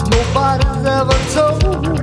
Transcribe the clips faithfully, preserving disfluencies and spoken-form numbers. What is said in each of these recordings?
nobody's ever told.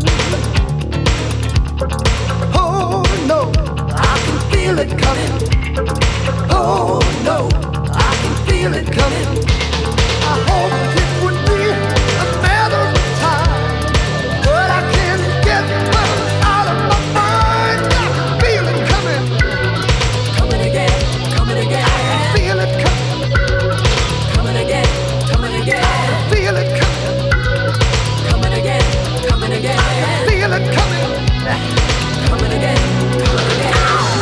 Oh no, I can feel it coming. Oh no, I can feel it coming. I hoped it would be a matter of time, but I can't get her out of my mind. I can feel it coming. Coming again, coming again. I can feel it coming. Coming again, coming again. I can feel it coming. Coming again, coming again. I can feel it coming. Coming again, coming again.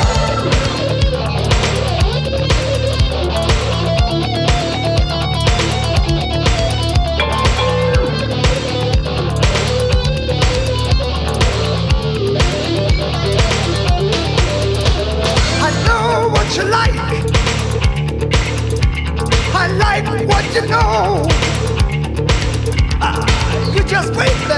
I know what you like. I like what you know. Uh, you just wait.